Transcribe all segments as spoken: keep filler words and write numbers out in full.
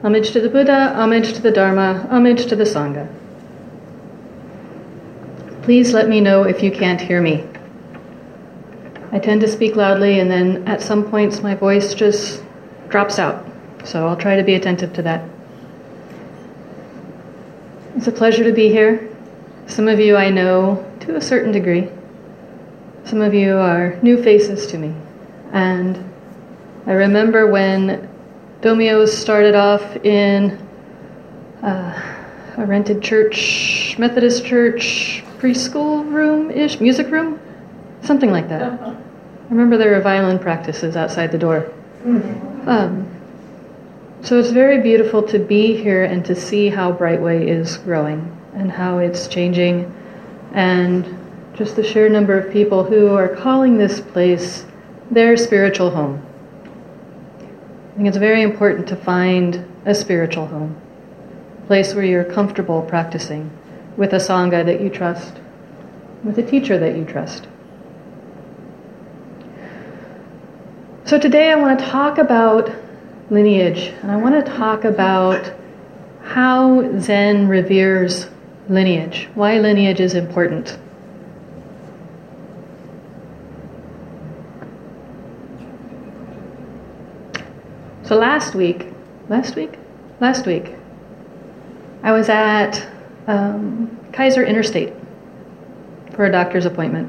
Homage to the Buddha, homage to the Dharma, homage to the Sangha. Please let me know if you can't hear me. I tend to speak loudly, and then at some points my voice just drops out. So I'll try to be attentive to that. It's a pleasure to be here. Some of you I know to a certain degree. Some of you are new faces to me. And I remember when Domyo started off in uh, a rented church, Methodist church, preschool room-ish, music room, something like that. I remember there were violin practices outside the door. Um, so it's very beautiful to be here and to see how Brightway is growing and how it's changing, and just the sheer number of people who are calling this place their spiritual home. I think it's very important to find a spiritual home, a place where you're comfortable practicing with a Sangha that you trust, with a teacher that you trust. So today I want to talk about lineage, and I want to talk about how Zen reveres lineage, why lineage is important. So last week, last week, last week, I was at um, Kaiser Interstate for a doctor's appointment.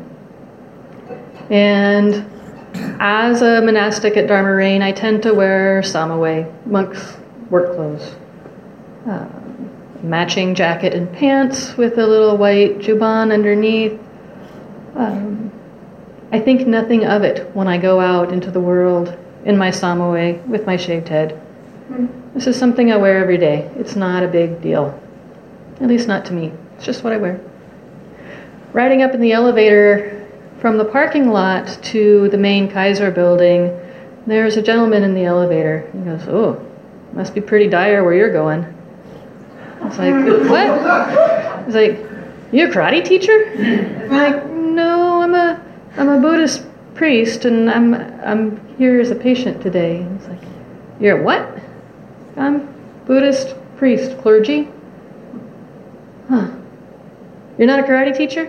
And as a monastic at Dharma Rain, I tend to wear samaway, monk's work clothes. Uh, matching jacket and pants with a little white juban underneath. Um, I think nothing of it when I go out into the world in my samaway with my shaved head. This is something I wear every day. It's not a big deal. At least not to me. It's just what I wear. Riding up in the elevator from the parking lot to the main Kaiser building, there's a gentleman in the elevator. He goes, "Oh, must be pretty dire where you're going." I was like, "What?" He's like, "You a karate teacher?" I'm like, "No, I'm a I'm a Buddhist priest, and I'm I'm here as a patient today." He's like, "You're what?" "I'm Buddhist priest, clergy." "Huh. You're not a karate teacher?"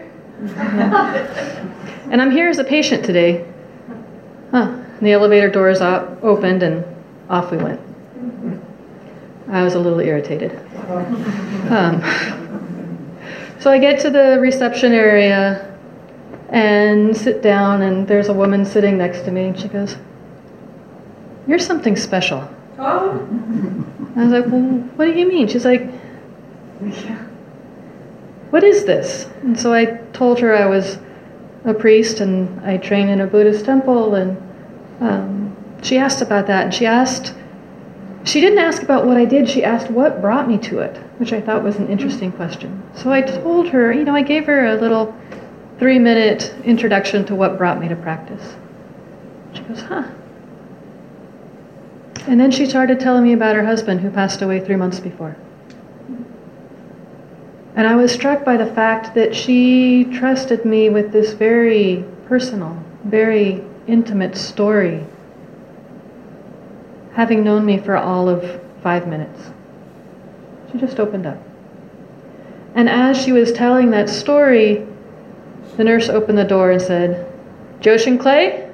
"And I'm here as a patient today." "Huh." And the elevator doors op- opened, and off we went. I was a little irritated. Um, so I get to the reception area and sit down, and there's a woman sitting next to me, and she goes, "You're something special." Oh. I was like, "Well, what do you mean?" She's like, "What is this?" And so I told her I was a priest and I train in a Buddhist temple, and um, she asked about that, and she asked, she didn't ask about what I did, she asked what brought me to it, which I thought was an interesting question. So I told her, you know, I gave her a little three-minute introduction to what brought me to practice. She goes, "Huh." And then she started telling me about her husband who passed away three months before. And I was struck by the fact that she trusted me with this very personal, very intimate story, having known me for all of five minutes. She just opened up. And as she was telling that story, the nurse opened the door and said, "Joshin Clay?"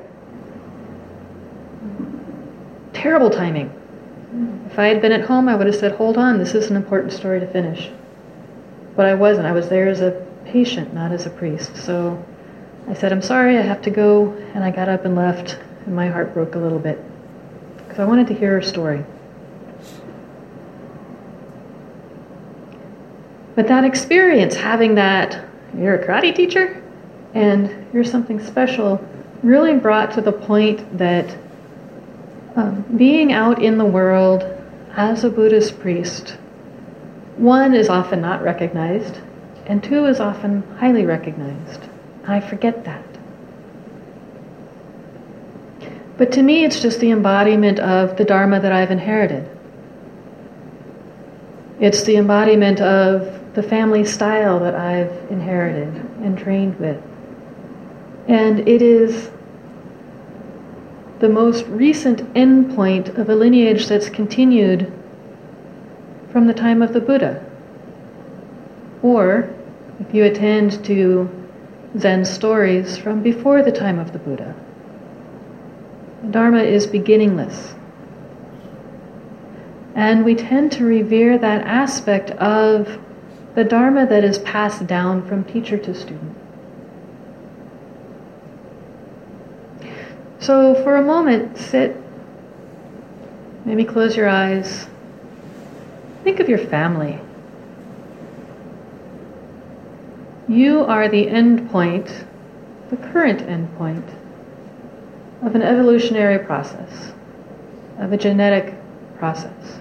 Terrible timing. If I had been at home, I would have said, "Hold on, this is an important story to finish." But I wasn't. I was there as a patient, not as a priest. So I said, "I'm sorry, I have to go." And I got up and left, and my heart broke a little bit because I wanted to hear her story. But that experience, having that, "You're a karate teacher and you're something special," really brought to the point that um, being out in the world as a Buddhist priest, one is often not recognized, and two is often highly recognized. I forget that. But to me, it's just the embodiment of the Dharma that I've inherited. It's the embodiment of the family style that I've inherited and trained with. And it is the most recent endpoint of a lineage that's continued from the time of the Buddha. Or if you attend to Zen stories from before the time of the Buddha. The Dharma is beginningless. And we tend to revere that aspect of the Dharma that is passed down from teacher to student. So for a moment, sit, maybe close your eyes. Think of your family. You are the end point, the current end point of an evolutionary process, of a genetic process.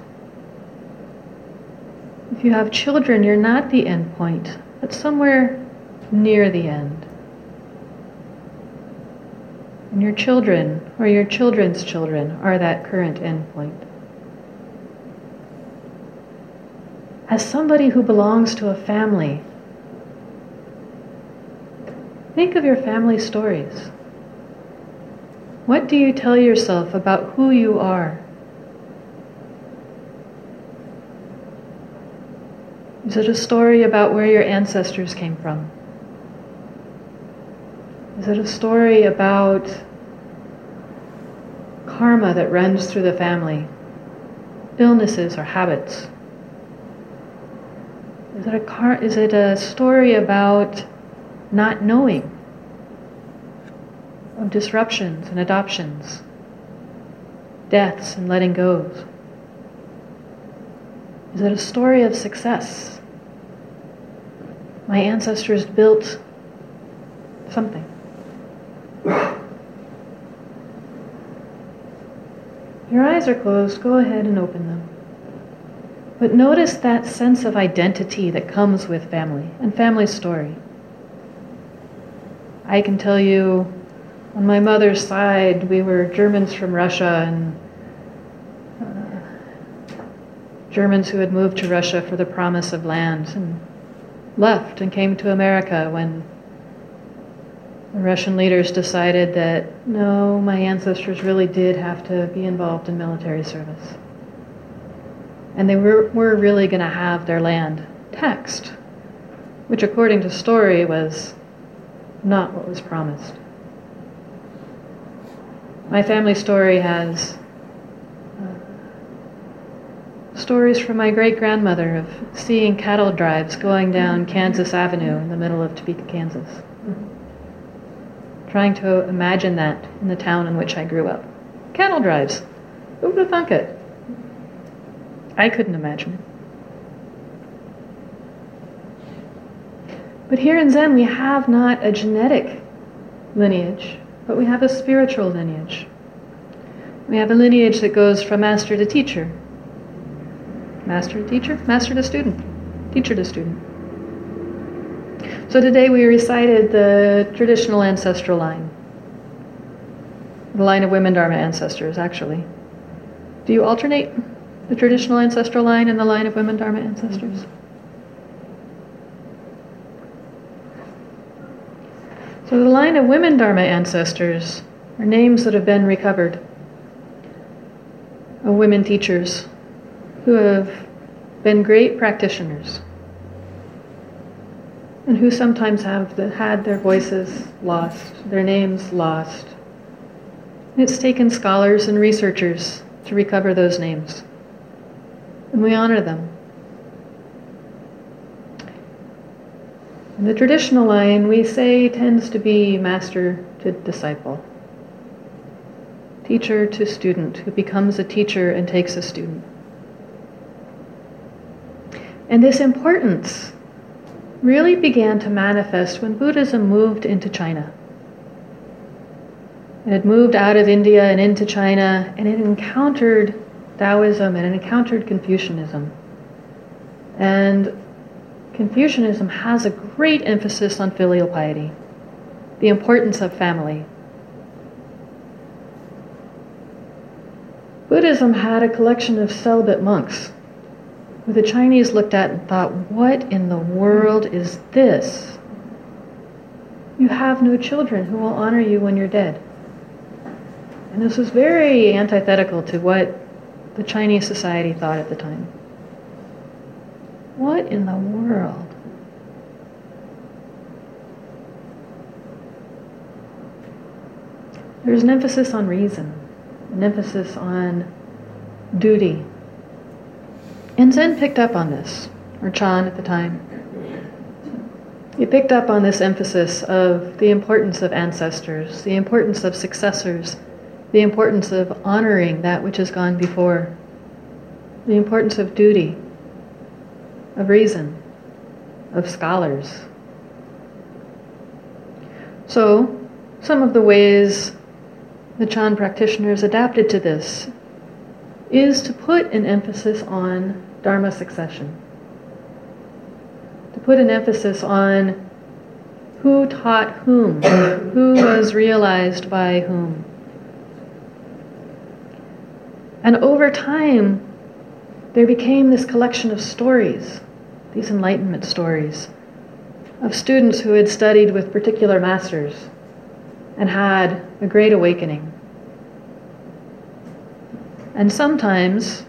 If you have children, you're not the end point, but somewhere near the end. And your children, or your children's children, are that current end point. As somebody who belongs to a family, think of your family stories. What do you tell yourself about who you are? Is it a story about where your ancestors came from? Is it a story about karma that runs through the family? Illnesses or habits? Is it a car- is it a story about not knowing? Of disruptions and adoptions? Deaths and letting goes? Is it a story of success? My ancestors built something. Your eyes are closed, go ahead and open them. But notice that sense of identity that comes with family and family story. I can tell you, on my mother's side, we were Germans from Russia, and uh, Germans who had moved to Russia for the promise of land and left and came to America when the Russian leaders decided that, no, my ancestors really did have to be involved in military service. And they were, were really going to have their land taxed, which according to story was not what was promised. My family story has uh, stories from my great-grandmother of seeing cattle drives going down Kansas Avenue in the middle of Topeka, Kansas. Trying to imagine that in the town in which I grew up. Cattle drives. Who would have thunk it? I couldn't imagine it. But here in Zen, we have not a genetic lineage, but we have a spiritual lineage. We have a lineage that goes from master to teacher. Master to teacher, master to student, teacher to student. So today we recited the traditional ancestral line. The line of women Dharma ancestors, actually. Do you alternate the traditional ancestral line and the line of women Dharma ancestors? So the line of women Dharma ancestors are names that have been recovered of women teachers who have been great practitioners and who sometimes have the, had their voices lost, their names lost. It's taken scholars and researchers to recover those names, and we honor them. In the traditional line, we say tends to be master to disciple, teacher to student, who becomes a teacher and takes a student. And this importance really began to manifest when Buddhism moved into China. It had moved out of India and into China, and it encountered Taoism and it encountered Confucianism. And Confucianism has a great emphasis on filial piety, the importance of family. Buddhism had a collection of celibate monks who the Chinese looked at and thought, what in the world is this? You have no children who will honor you when you're dead. And this was very antithetical to what the Chinese society thought at the time. what in the world? There's an emphasis on reason, an emphasis on duty. And Zen picked up on this, or Chan at the time. He picked up on this emphasis of the importance of ancestors, the importance of successors, the importance of honoring that which has gone before, the importance of duty, of reason, of scholars. So, some of the ways the Chan practitioners adapted to this is to put an emphasis on Dharma succession. To put an emphasis on who taught whom, who was realized by whom. And over time, there became this collection of stories, these enlightenment stories, of students who had studied with particular masters and had a great awakening. And sometimes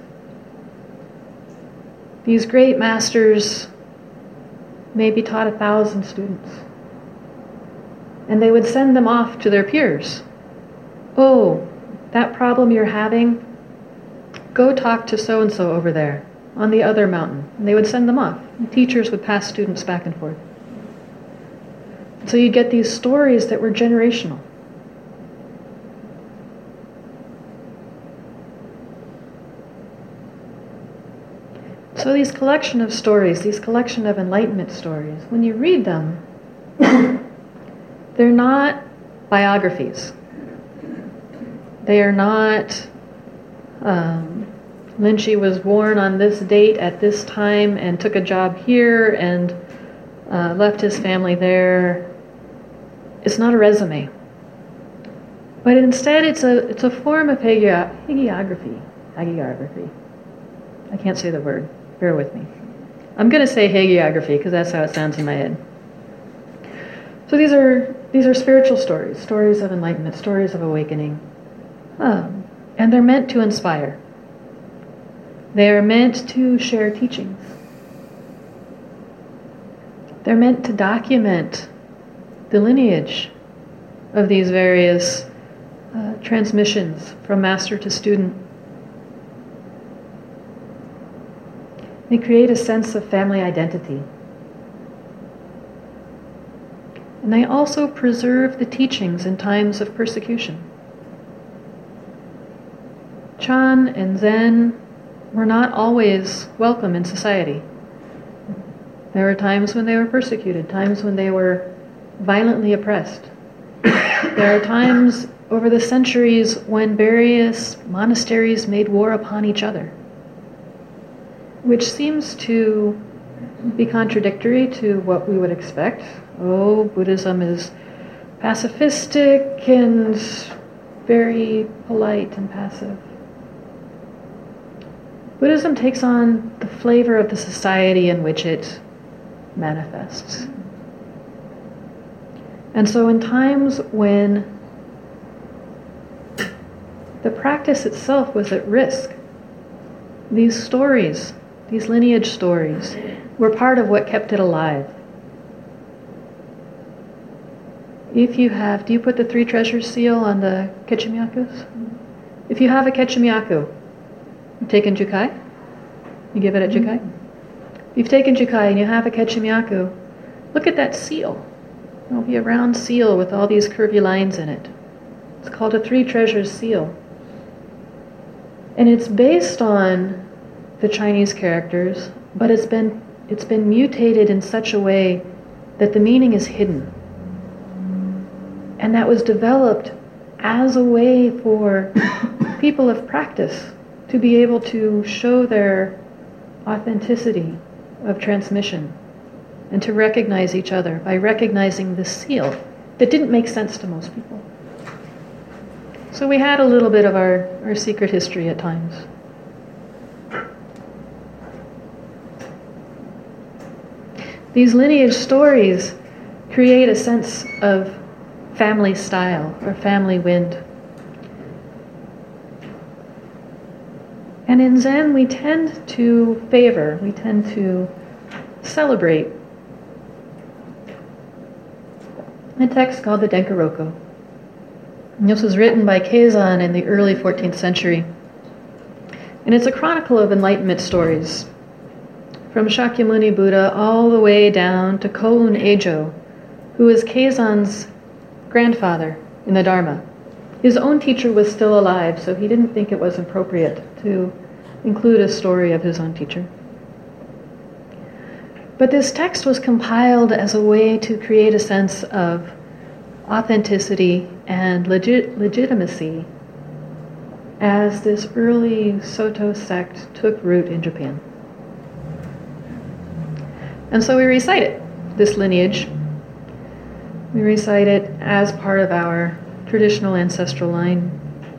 these great masters maybe taught a thousand students. And they would send them off to their peers. Oh, that problem you're having, go talk to so-and-so over there on the other mountain. And they would send them off. And teachers would pass students back and forth. So you'd get these stories that were generational. So these collection of stories, these collection of enlightenment stories, when you read them, they're not biographies. They are not, um, Linchi was born on this date at this time and took a job here and uh, left his family there. It's not a resume. But instead it's a it's a form of hagi- hagiography. Hagiography. I can't say the word. Bear with me. I'm going to say hagiography because that's how it sounds in my head. So these are these are spiritual stories, stories of enlightenment, stories of awakening. Um, and they're meant to inspire. They are meant to share teachings. They're meant to document the lineage of these various uh, transmissions from master to student. They create a sense of family identity. And they also preserve the teachings in times of persecution. Chan and Zen were not always welcome in society. There were times when they were persecuted, times when they were violently oppressed. There are times over the centuries when various monasteries made war upon each other, which seems to be contradictory to what we would expect. Oh, Buddhism is pacifistic and very polite and passive. Buddhism takes on the flavor of the society in which it manifests. And so in times when the practice itself was at risk, these stories, these lineage stories, were part of what kept it alive. If you have, do you put the three treasures seal on the Kechimyakus? If you have a Kechimyaku, you've taken Jukai, you give it at Jukai. If you've taken Jukai and you have a Kechimyaku, look at that seal. There'll be a round seal with all these curvy lines in it. It's called a three treasures seal. And it's based on the Chinese characters, but it's been it's been mutated in such a way that the meaning is hidden. And that was developed as a way for people of practice to be able to show their authenticity of transmission and to recognize each other by recognizing the seal that didn't make sense to most people. So we had a little bit of our, our secret history at times. These lineage stories create a sense of family style or family wind. And in Zen, we tend to favor, we tend to celebrate a text called the Denkaroko. And this was written by Keizan in the early fourteenth century. And it's a chronicle of enlightenment stories, from Shakyamuni Buddha all the way down to Koun Ejo, who was Keizan's grandfather in the Dharma. His own teacher was still alive, so he didn't think it was appropriate to include a story of his own teacher. But this text was compiled as a way to create a sense of authenticity and legit- legitimacy as this early Soto sect took root in Japan. And so we recite it, this lineage. We recite it as part of our traditional ancestral line.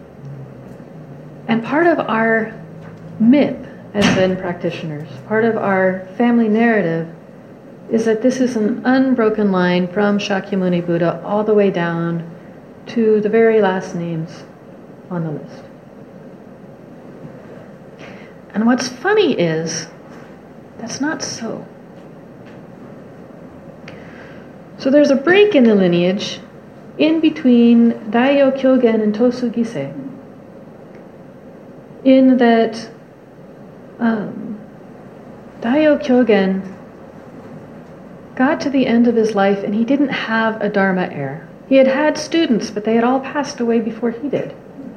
And part of our myth as Zen practitioners, part of our family narrative, is that this is an unbroken line from Shakyamuni Buddha all the way down to the very last names on the list. And what's funny is, that's not so. So there's a break in the lineage in between Daiyo Kyogen and Tosu Gisei, in that um, Daiyo Kyogen got to the end of his life and he didn't have a Dharma heir. He had had students, but they had all passed away before he did.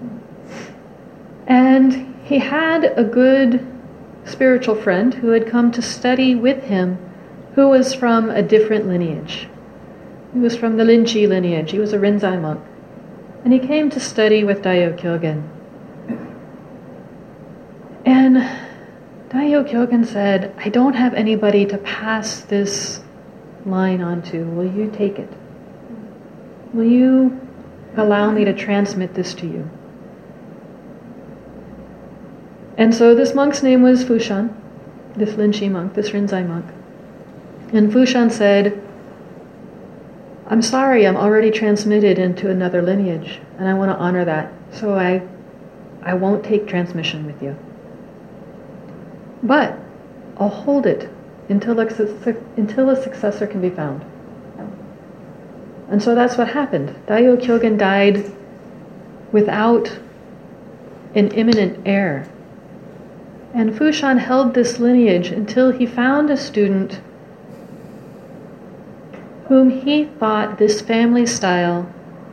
And he had a good spiritual friend who had come to study with him, who was from a different lineage. He was from the Linchi lineage. He was a Rinzai monk. And he came to study with Daiyo Kyogen. And Daiyo Kyogen said, I don't have anybody to pass this line on to. Will you take it? Will you allow me to transmit this to you? And so this monk's name was Fushan, this Linchi monk, this Rinzai monk. And Fushan said, I'm sorry, I'm already transmitted into another lineage, and I want to honor that, so I, I won't take transmission with you. But I'll hold it until a, until a successor can be found. And so that's what happened. Daiyo Kyogen died without an imminent heir. And Fushan held this lineage until he found a student whom he thought this family style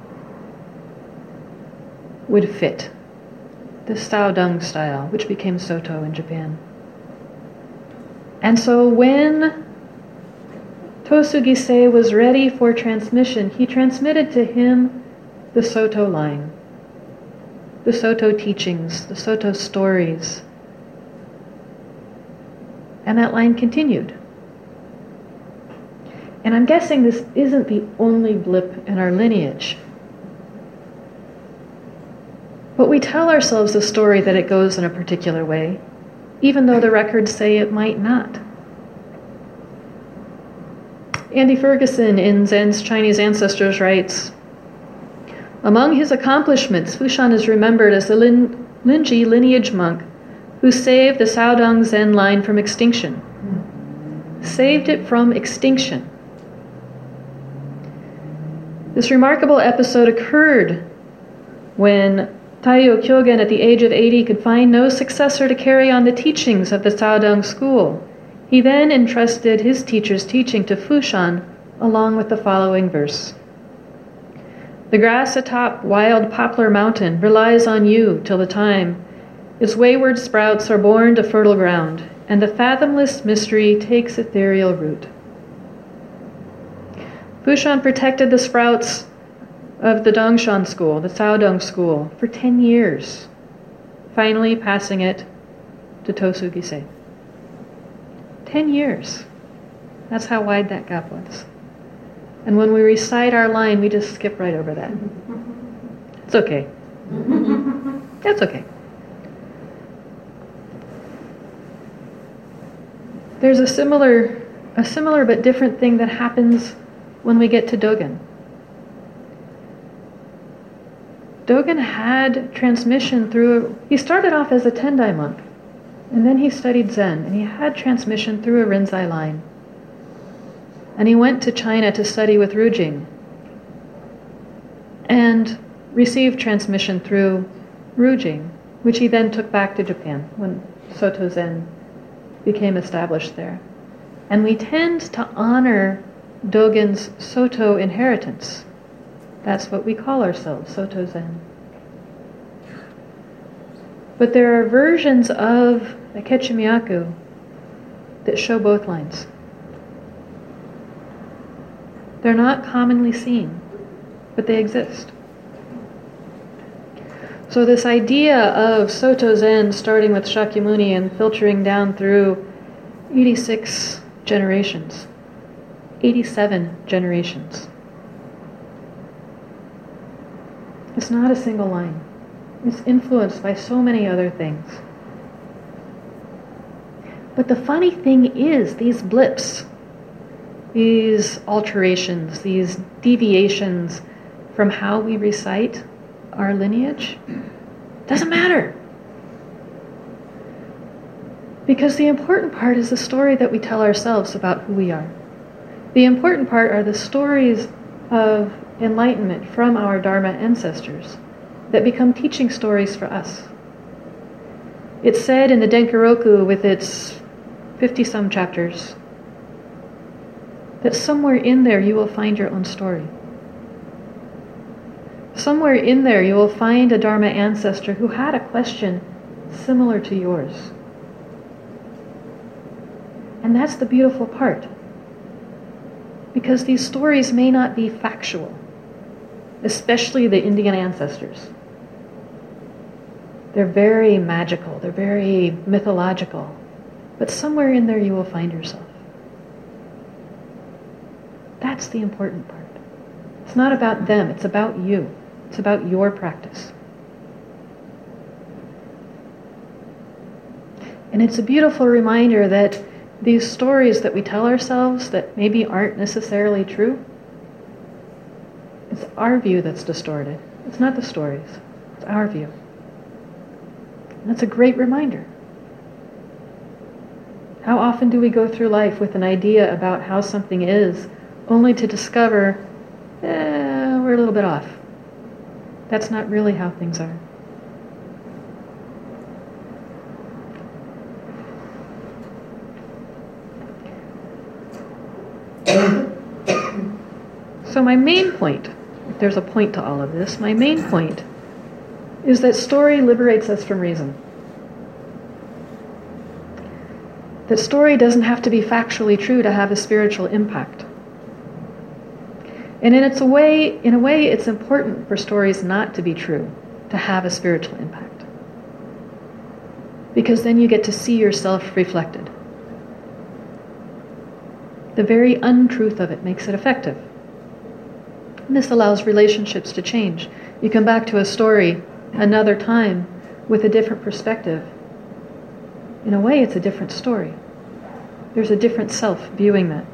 would fit. The Saodong style, which became Soto in Japan. And so when Tosu Gisei was ready for transmission, he transmitted to him the Soto line, the Soto teachings, the Soto stories. And that line continued. And I'm guessing this isn't the only blip in our lineage. But we tell ourselves the story that it goes in a particular way, even though the records say it might not. Andy Ferguson in Zen's Chinese Ancestors writes, among his accomplishments, Fushan is remembered as the Lin- Linji lineage monk who saved the Saodong Zen line from extinction. Saved it from extinction. This remarkable episode occurred when Daiyo Kyogen at the age of eighty could find no successor to carry on the teachings of the Saodong school. He then entrusted his teacher's teaching to Fushan along with the following verse. The grass atop wild poplar mountain relies on you till the time its wayward sprouts are born to fertile ground, and the fathomless mystery takes ethereal root. Fushan protected the sprouts of the Dongshan school, the Saodong school, for ten years, finally passing it to Tosu Gisei. Ten years. That's how wide that gap was. And when we recite our line, we just skip right over that. It's okay. That's okay. There's a similar, a similar but different thing that happens when we get to Dogen. Dogen had transmission through, he started off as a Tendai monk, and then he studied Zen, and he had transmission through a Rinzai line. And he went to China to study with Rujing and received transmission through Rujing, which he then took back to Japan when Soto Zen became established there. And we tend to honor Dogen's Soto inheritance. That's what we call ourselves, Soto Zen. But there are versions of the Kechimiyaku that show both lines. They're not commonly seen, but they exist. So this idea of Soto Zen starting with Shakyamuni and filtering down through eighty-six generations, eighty-seven generations. It's not a single line. It's influenced by so many other things. But the funny thing is, these blips, these alterations, these deviations from how we recite our lineage, doesn't matter. Because the important part is the story that we tell ourselves about who we are. The important part are the stories of enlightenment from our Dharma ancestors that become teaching stories for us. It's said in the Denkaroku, with its fifty-some chapters, that somewhere in there you will find your own story. Somewhere in there you will find a Dharma ancestor who had a question similar to yours. And that's the beautiful part. Because these stories may not be factual, especially the Indian ancestors. They're very magical, they're very mythological, but somewhere in there you will find yourself. That's the important part. It's not about them, it's about you. It's about your practice. And it's a beautiful reminder that these stories that we tell ourselves that maybe aren't necessarily true, it's our view that's distorted. It's not the stories, it's our view. And that's a great reminder. How often do we go through life with an idea about how something is, only to discover, eh, we're a little bit off. That's not really how things are. So my main point, if there's a point to all of this, my main point is that story liberates us from reason. That story doesn't have to be factually true to have a spiritual impact. And in its a way, in a way, it's important for stories not to be true to have a spiritual impact. Because then you get to see yourself reflected. The very untruth of it makes it effective. And this allows relationships to change. You come back to a story another time with a different perspective. In a way, it's a different story. There's a different self viewing that.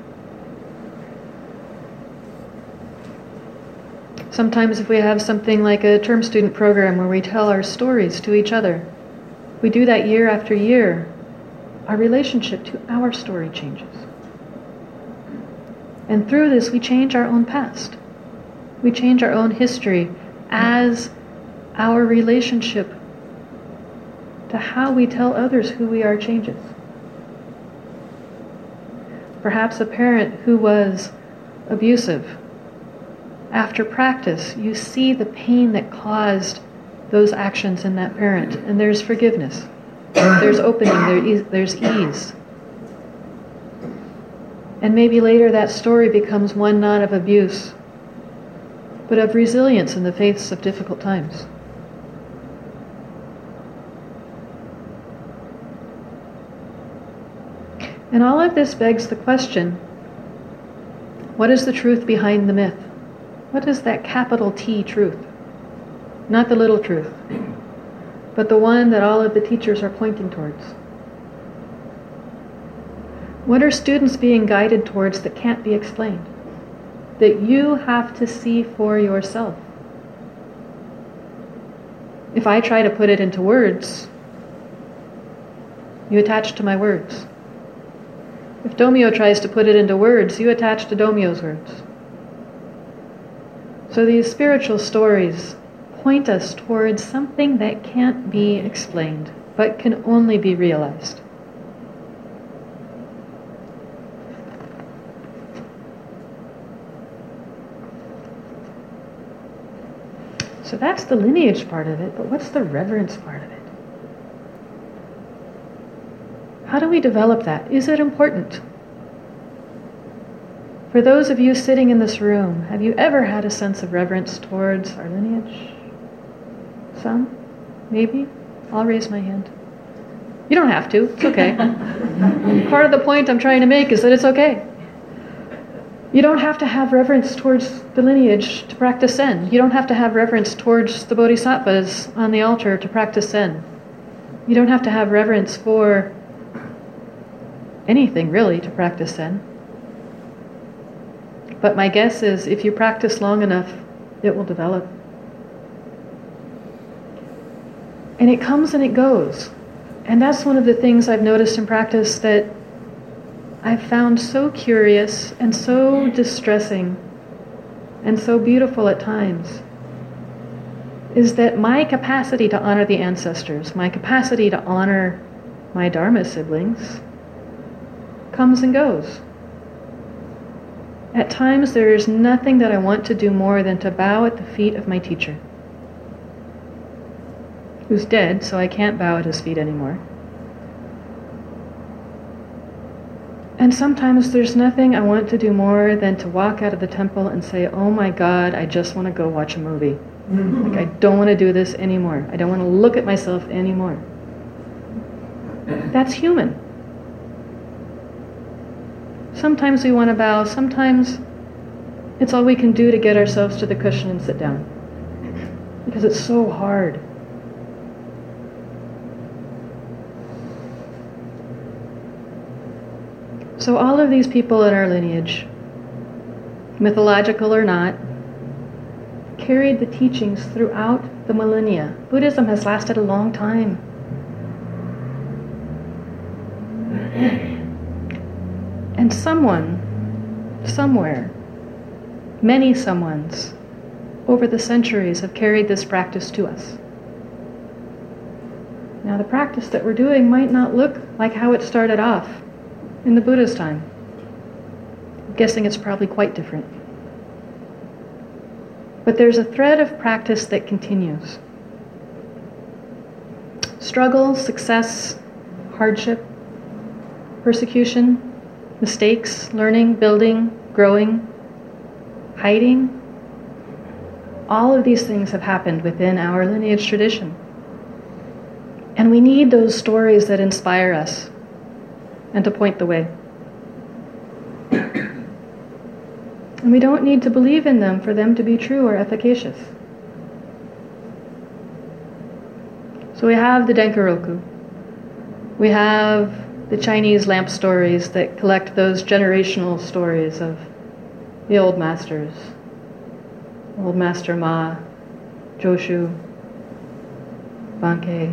Sometimes if we have something like a term student program where we tell our stories to each other, we do that year after year, our relationship to our story changes. And through this, we change our own past. We change our own history as our relationship to how we tell others who we are changes. Perhaps a parent who was abusive. After practice, you see the pain that caused those actions in that parent, and there's forgiveness. There's opening, there's ease. And maybe later that story becomes one not of abuse, but of resilience in the face of difficult times. And all of this begs the question, what is the truth behind the myth? What is that capital T truth? Not the little truth, but the one that all of the teachers are pointing towards. What are students being guided towards that can't be explained? That you have to see for yourself. If I try to put it into words, you attach to my words. If Domyo tries to put it into words, you attach to Domyo's words. So these spiritual stories point us towards something that can't be explained, but can only be realized. So that's the lineage part of it, but what's the reverence part of it? How do we develop that? Is it important? For those of you sitting in this room, have you ever had a sense of reverence towards our lineage? Some? Maybe? I'll raise my hand. You don't have to. It's okay. Part of the point I'm trying to make is that it's okay. You don't have to have reverence towards the lineage to practice Zen. You don't have to have reverence towards the bodhisattvas on the altar to practice Zen. You don't have to have reverence for anything, really, to practice Zen. But my guess is if you practice long enough, it will develop. And it comes and it goes. And that's one of the things I've noticed in practice that I've found so curious and so distressing and so beautiful at times, is that my capacity to honor the ancestors, my capacity to honor my Dharma siblings, comes and goes. At times there is nothing that I want to do more than to bow at the feet of my teacher, who's dead, so I can't bow at his feet anymore. And sometimes there's nothing I want to do more than to walk out of the temple and say, oh my God, I just want to go watch a movie. Mm-hmm. Like, I don't want to do this anymore. I don't want to look at myself anymore. That's human. Sometimes we want to bow. Sometimes it's all we can do to get ourselves to the cushion and sit down. Because it's so hard. So all of these people in our lineage, mythological or not, carried the teachings throughout the millennia. Buddhism has lasted a long time. And someone, somewhere, many someones, over the centuries have carried this practice to us. Now the practice that we're doing might not look like how it started off in the Buddha's time. I'm guessing it's probably quite different. But there's a thread of practice that continues. Struggle, success, hardship, persecution, mistakes, learning, building, growing, hiding. All of these things have happened within our lineage tradition. And we need those stories that inspire us and to point the way. And we don't need to believe in them for them to be true or efficacious. So we have the Denkaroku. We have the Chinese lamp stories that collect those generational stories of the old masters. Old Master Ma, Joshu, Bankei.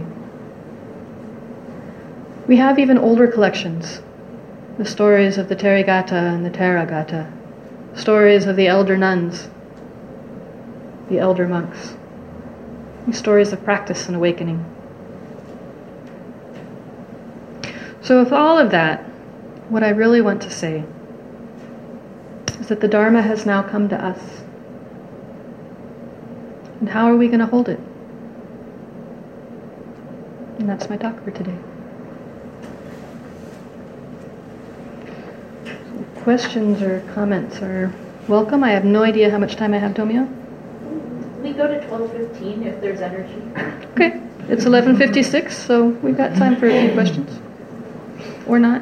We have even older collections, the stories of the Therigatha and the Theravada, stories of the elder nuns, the elder monks, these stories of practice and awakening. So with all of that, what I really want to say is that the Dharma has now come to us. And how are we going to hold it? And that's my talk for today. Questions or comments are welcome. I have no idea how much time I have, Domyo. We go to twelve fifteen if there's energy. Okay, it's eleven fifty-six, so we've got time for a few questions. Or not.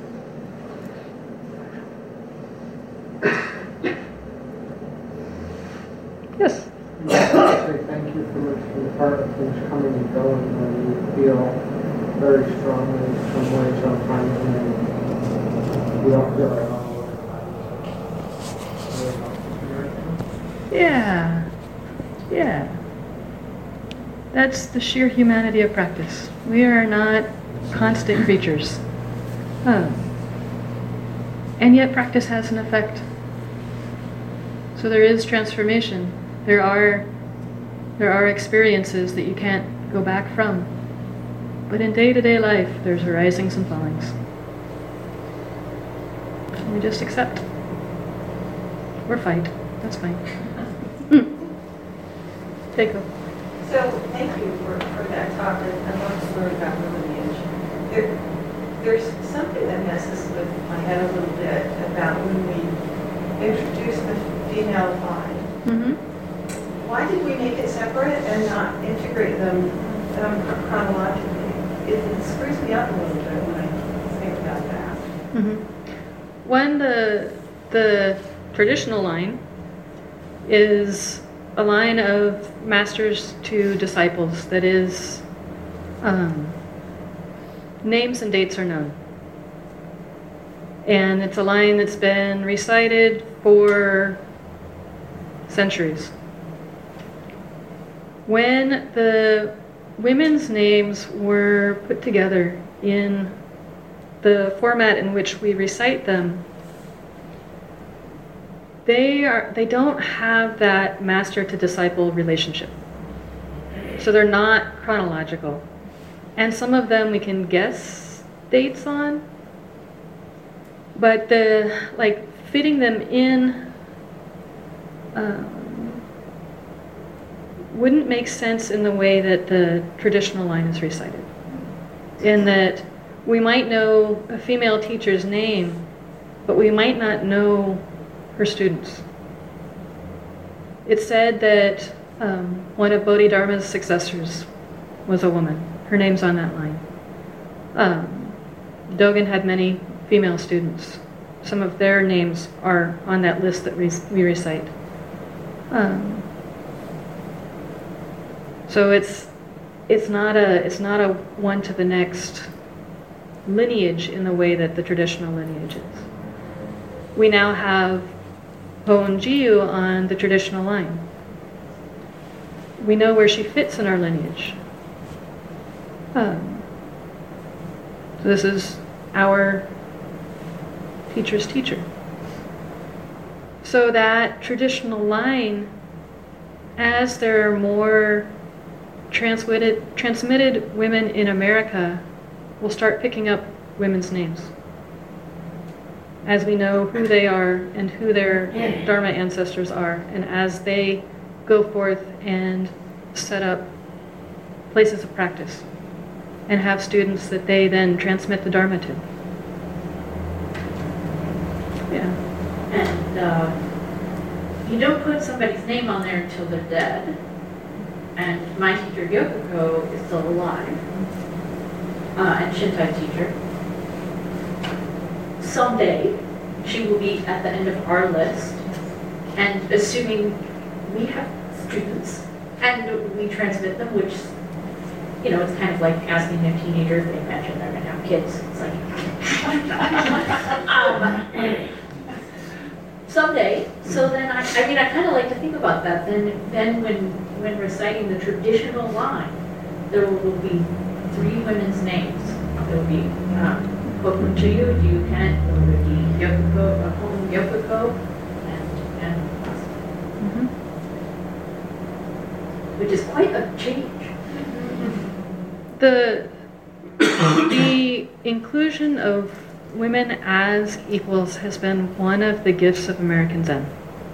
Yes? Thank you for the part of things coming and going when you feel very strongly in some way sometimes and you don't feel like all Yeah, yeah. That's the sheer humanity of practice. We are not constant creatures. Huh. And yet practice has an effect. So there is transformation. There are, there are experiences that you can't go back from. But in day-to-day life, there's risings and fallings. And we just accept. Or fight. That's fine. Take it. So, thank you for, for that talk. I I love to learn about lineage. There, there's something that messes with my head a little bit about when we introduce the female line. Mm-hmm. Why did we make it separate and not integrate them um, chronologically? It, it screws me up a little bit when I think about that. Mm-hmm. When the the traditional line is a line of masters to disciples, that is, um, names and dates are known. And it's a line that's been recited for centuries. When the women's names were put together in the format in which we recite them, they are they don't have that master to disciple relationship. So they're not chronological. And some of them we can guess dates on, but the like fitting them in um, wouldn't make sense in the way that the traditional line is recited. In that we might know a female teacher's name, but we might not know her students. It's said that um, one of Bodhidharma's successors was a woman. Her name's on that line. Um, Dogen had many female students. Some of their names are on that list that we, we recite. Um, so it's it's not a it's not a one to the next lineage in the way that the traditional lineage is. We now have Hoon Jiyu on the traditional line. We know where she fits in our lineage. Um, so this is our teacher's teacher. So that traditional line, as there are more transmitted, transmitted women in America, will start picking up women's names, as we know who they are and who their Dharma ancestors are, and as they go forth and set up places of practice and have students that they then transmit the Dharma to. Yeah. And uh, you don't put somebody's name on there until they're dead. And my teacher, Yokoko, is still alive. Uh, and Shintai teacher. Someday, she will be at the end of our list. And assuming we have students and we transmit them, which, you know, it's kind of like asking a teenager if they imagine they're going to have kids. It's like, um, someday. So then, I, I mean, I kind of like to think about that. Then, then when when reciting the traditional line, there will be three women's names. There will be um, Hoku Chiyu, Jiyu Kent, there will be Yokoko, uh, Hoon Yokoko, and and Mm-hmm. which is quite a change. The the inclusion of women as equals has been one of the gifts of American Zen.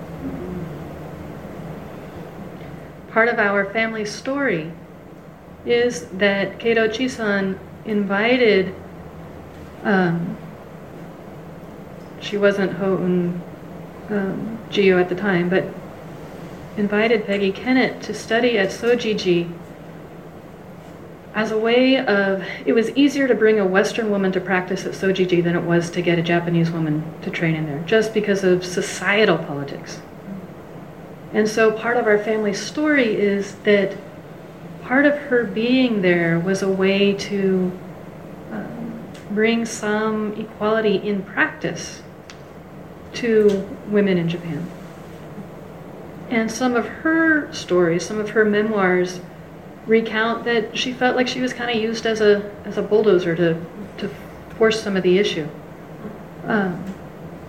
Part of our family story is that Kato Chisan invited, um, she wasn't Houn um, Jiyu at the time, but invited Peggy Kennett to study at Sojiji as a way of, it was easier to bring a Western woman to practice at Sojiji than it was to get a Japanese woman to train in there, just because of societal politics. And so part of our family story is that part of her being there was a way to um, bring some equality in practice to women in Japan. And some of her stories, some of her memoirs, recount that she felt like she was kind of used as a as a bulldozer to to force some of the issue. Um,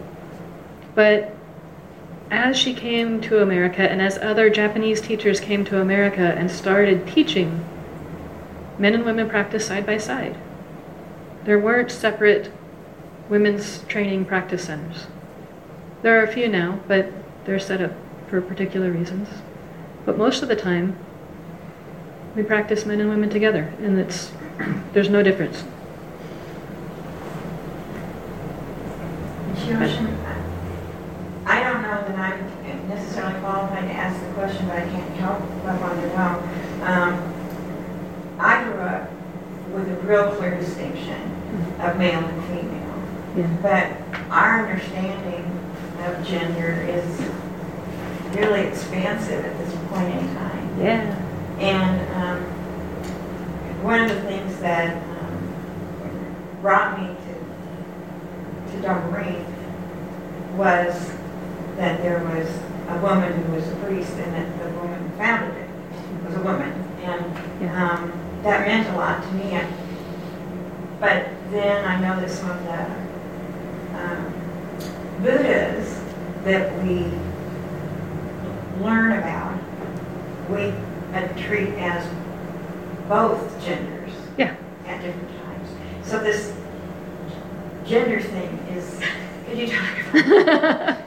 But as she came to America and as other Japanese teachers came to America and started teaching, men and women practiced side by side. There weren't separate women's training practice centers. There are a few now, but they're set up for particular reasons. But most of the time, we practice men and women together, and it's there's no difference. Shiroshin, I don't know that I'm necessarily qualified to ask the question, but I can't help but want to know. Um, I grew up with a real clear distinction of male and female, Yeah. but our understanding of gender is really expansive at this point in time. Yeah. And um, one of the things that um, brought me to, to Darmarine was that there was a woman who was a priest, and that the woman who founded it was a woman. And Yeah. um, that meant a lot to me. But then I know that some of the um, Buddhas that we learn about, we uh, treat as both genders Yeah. at different times. So this gender thing is, could you talk about that?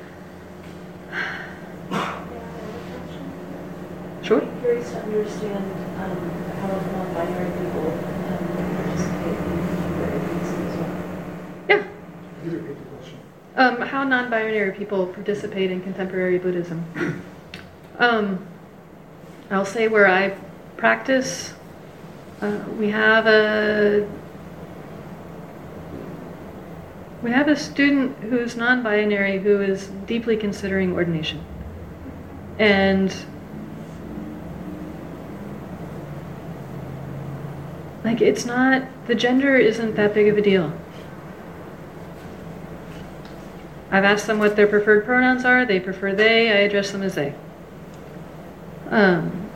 Sure. I'm curious to understand um, how non-binary people um, participate in contemporary Buddhism as well. Yeah. Could you repeat the question? Um, how non-binary people participate in contemporary Buddhism. Um, I'll say where I practice, uh, we have a we have a student who's non-binary who is deeply considering ordination, and like it's not the gender isn't that big of a deal. I've asked them what their preferred pronouns are. They prefer they. I address them as they. Um,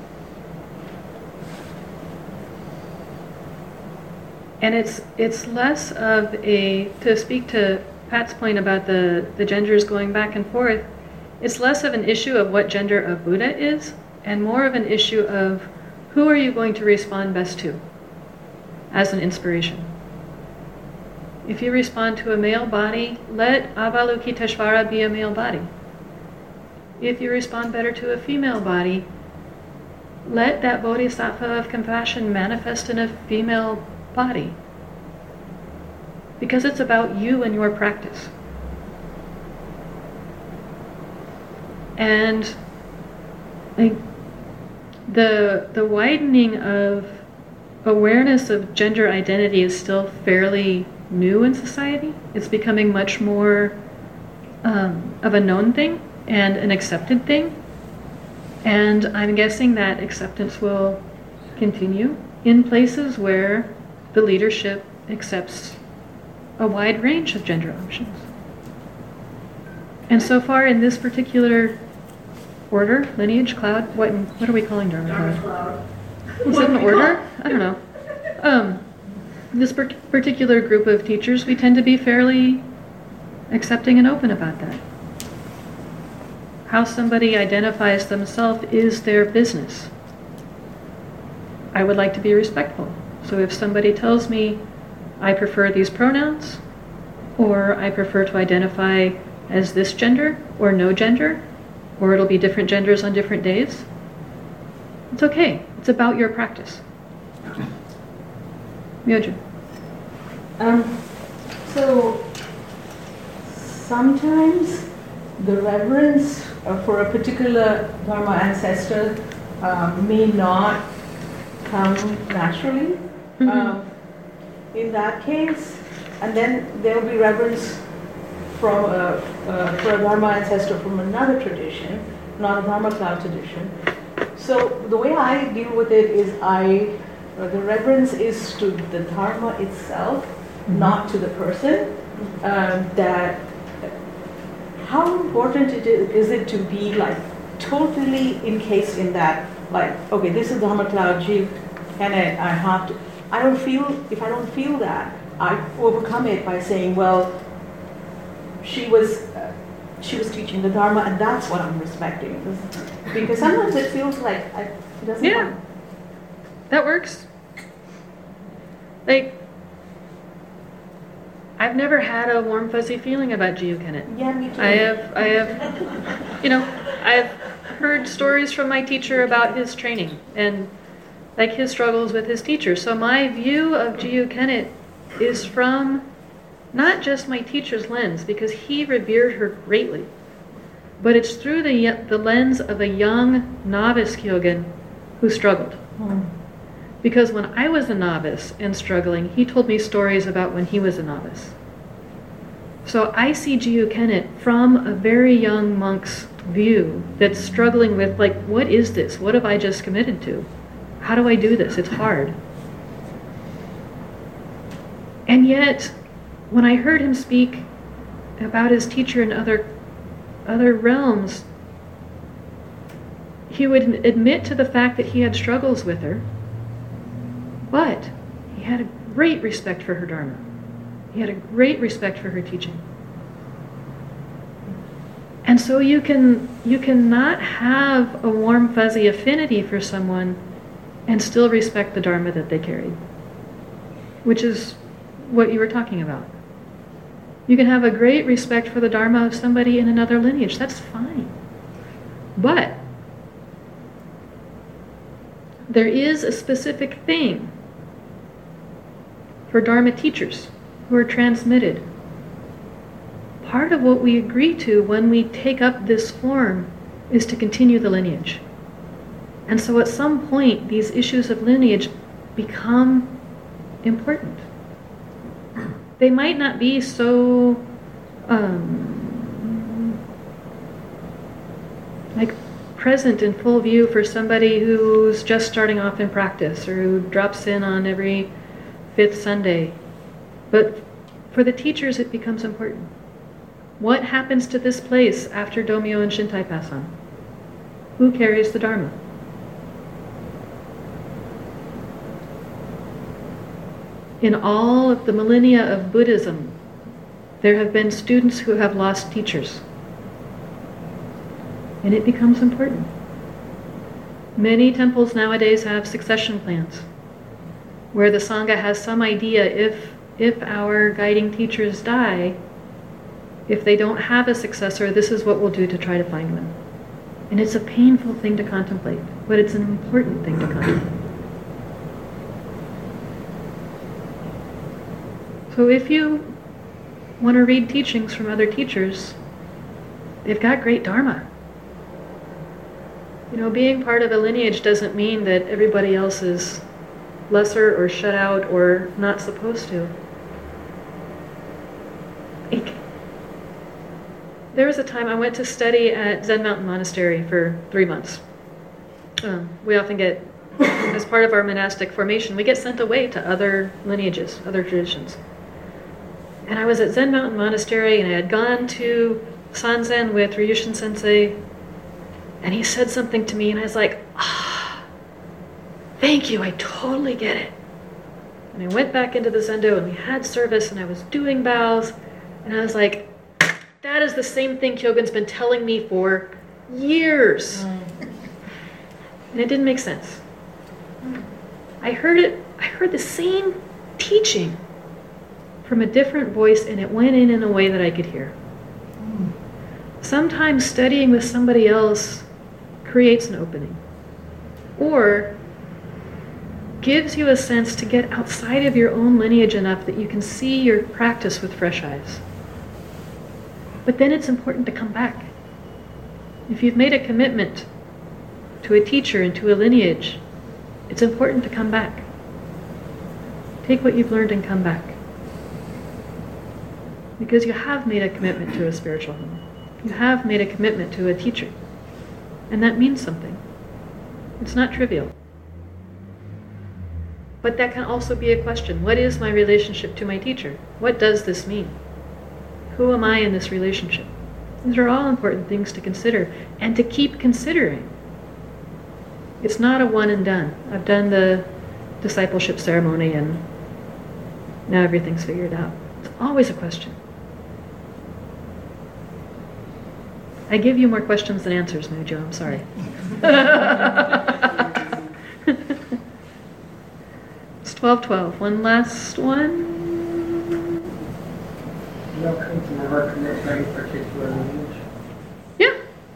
and it's it's less of a, to speak to Pat's point about the, the genders going back and forth, it's less of an issue of what gender a Buddha is and more of an issue of who are you going to respond best to as an inspiration. If you respond to a male body, let Avalokiteshvara be a male body. If you respond better to a female body, let that bodhisattva of compassion manifest in a female body. Because it's about you and your practice. And like, the the widening of awareness of gender identity is still fairly new in society. It's becoming much more um, of a known thing and an accepted thing. And I'm guessing that acceptance will continue in places where the leadership accepts a wide range of gender options. And so far in this particular order, lineage, cloud, what what are we calling Dharma Dharma Cloud. Is it an order? I don't know. Um, this per- particular group of teachers, we tend to be fairly accepting and open about that. How somebody identifies themselves is their business. I would like to be respectful. So if somebody tells me I prefer these pronouns, or I prefer to identify as this gender or no gender, or it'll be different genders on different days, it's okay. It's about your practice. Myoju. Um, so sometimes the reverence uh, for a particular Dharma ancestor uh, may not come naturally. Mm-hmm. Um, in that case, and then there will be reverence from a, uh, for a Dharma ancestor from another tradition, not a Dharma cloud tradition. So the way I deal with it is I, uh, the reverence is to the Dharma itself, mm-hmm. not to the person. Um, that how important it is, is it to be like totally encased in that, like, okay, this is Dharma cloud, gee, can I, I have to, I don't feel, if I don't feel that, I overcome it by saying, well, she was, uh, she was teaching the Dharma, and that's what I'm respecting. Because sometimes it feels like I, it doesn't Yeah. come. That works. Like, I've never had a warm, fuzzy feeling about Jiyū Kennett. Yeah, me too. I have, I have, you know, I've heard stories from my teacher about his training and like his struggles with his teacher. So my view of Jiyū Kennett is from not just my teacher's lens, because he revered her greatly, but it's through the the lens of a young novice Kyogen who struggled. Hmm. Because when I was a novice and struggling, he told me stories about when he was a novice. So I see Jiyū Kennett from a very young monk's view that's struggling with, like, what is this? What have I just committed to? How do I do this? It's hard. And yet, when I heard him speak about his teacher in other, other realms, he would admit to the fact that he had struggles with her, but he had a great respect for her Dharma. He had a great respect for her teaching. And so you can you cannot have a warm, fuzzy affinity for someone and still respect the Dharma that they carried, which is what you were talking about. You can have a great respect for the Dharma of somebody in another lineage. That's fine. But there is a specific thing for Dharma teachers who are transmitted. Part of what we agree to when we take up this form is to continue the lineage. And so at some point, these issues of lineage become important. They might not be so um, like present in full view for somebody who's just starting off in practice or who drops in on every fifth Sunday. But for the teachers, it becomes important. What happens to this place after Domyo and Shintai pass on? Who carries the Dharma? In all of the millennia of Buddhism, there have been students who have lost teachers. And it becomes important. Many temples nowadays have succession plans, where the Sangha has some idea if, if our guiding teachers die, if they don't have a successor, this is what we'll do to try to find one. And it's a painful thing to contemplate, but it's an important thing to contemplate. So if you want to read teachings from other teachers, they've got great Dharma. You know, being part of a lineage doesn't mean that everybody else is lesser or shut out or not supposed to. Like, there was a time I went to study at Zen Mountain Monastery for three months. Um, we often get, as part of our monastic formation, we get sent away to other lineages, other traditions. And I was at Zen Mountain Monastery, and I had gone to Sanzen with Ryushin Sensei, and he said something to me, and I was like, ah, thank you, I totally get it. And I went back into the Zendo, and we had service, and I was doing bows, and I was like, that is the same thing Kyogen's been telling me for years. Mm. And it didn't make sense. Mm. I heard it, I heard the same teaching from a different voice, and it went in in a way that I could hear. Mm. Sometimes studying with somebody else creates an opening, or gives you a sense to get outside of your own lineage enough that you can see your practice with fresh eyes. But then it's important to come back. If you've made a commitment to a teacher and to a lineage, it's important to come back. Take what you've learned and come back. Because you have made a commitment to a spiritual home. You have made a commitment to a teacher. And that means something. It's not trivial. But that can also be a question. What is my relationship to my teacher? What does this mean? Who am I in this relationship? These are all important things to consider and to keep considering. It's not a one and done. I've done the discipleship ceremony and now everything's figured out. It's always a question. I give you more questions than answers, Mojo. I'm sorry. It's twelve twelve. One last one. No kids never commit to any particular age. Yeah.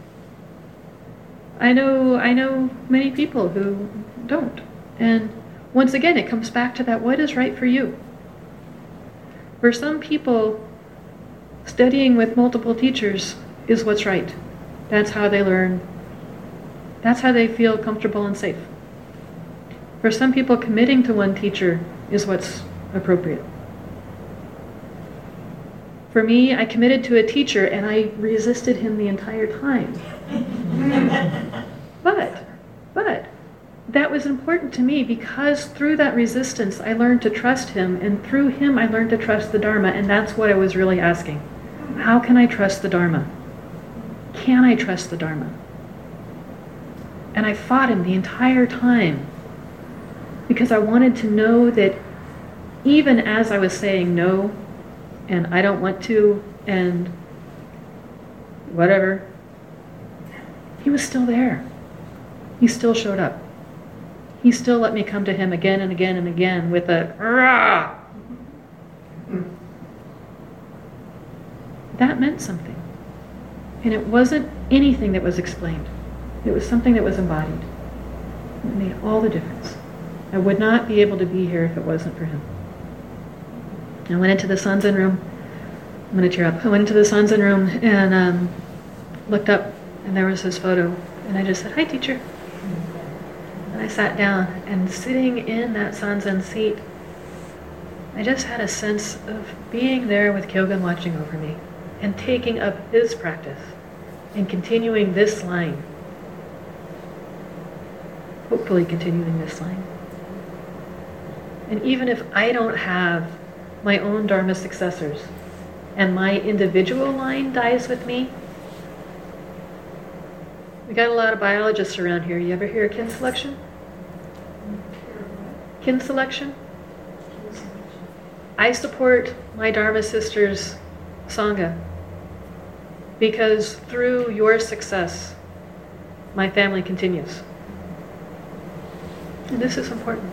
I know I know many people who don't. And once again, it comes back to that, what is right for you? For some people, studying with multiple teachers is what's right. That's how they learn. That's how they feel comfortable and safe. For some people, committing to one teacher is what's appropriate. For me, I committed to a teacher and I resisted him the entire time. But, but, that was important to me because through that resistance, I learned to trust him, and through him, I learned to trust the Dharma, and that's what I was really asking. How can I trust the Dharma? Can I trust the Dharma? And I fought him the entire time because I wanted to know that even as I was saying no, and I don't want to, and whatever, he was still there. He still showed up. He still let me come to him again and again and again with a rah. That meant something. And it wasn't anything that was explained. It was something that was embodied. It made all the difference. I would not be able to be here if it wasn't for him. I went into the Sanzen room. I'm going to tear up. I went into the Sanzen room and um, looked up, and there was his photo. And I just said, "Hi, teacher." And I sat down, and sitting in that Sanzen seat, I just had a sense of being there with Kyogen watching over me and taking up his practice and continuing this line. Hopefully continuing this line. And even if I don't have my own Dharma successors and my individual line dies with me, we got a lot of biologists around here. You ever hear of kin selection? Kin selection? I support my Dharma sisters' Sangha because through your success, my family continues. And this is important.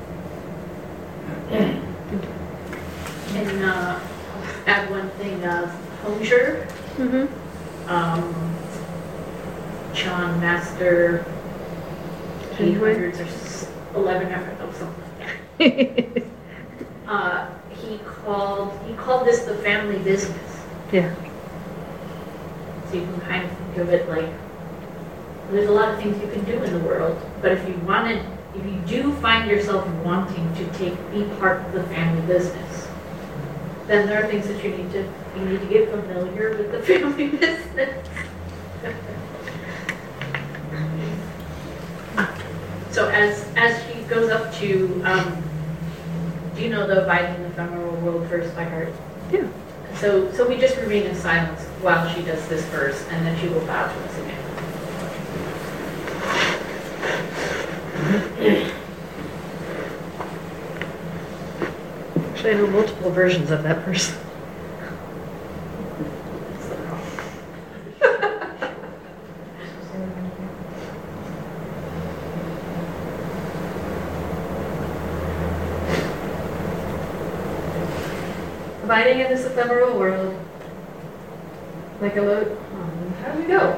And uh, add one thing, uh, Hongzhi, Mm-hmm. um, Chan Master, eight hundreds or eleven hundred, oh, something like that. uh, he called, he called this the family business. Yeah. So you can kind of think of it like, there's a lot of things you can do in the world, but if you wanted, if you do find yourself wanting to take, be part of the family business, then there are things that you need to, you need to get familiar with the family business. So as, as she goes up to, um, do you know the Abiding in the Ephemeral World verse by heart? Yeah. So, so we just remain in silence while she does this verse, and then she will bow to us again. Actually, I know multiple versions of that verse. Abiding in this ephemeral world, like a load. Oh, how do we go?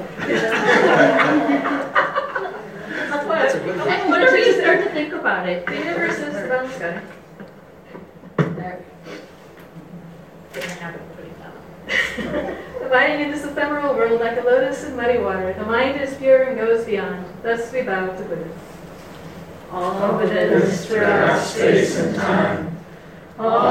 That's what, and whenever you start to think about it, The universe is around the sky. there. Didn't have it putting down. Abiding in this ephemeral world, like a lotus in muddy water, the mind is pure and goes beyond. Thus we bow to Buddha. All within throughout space and time. All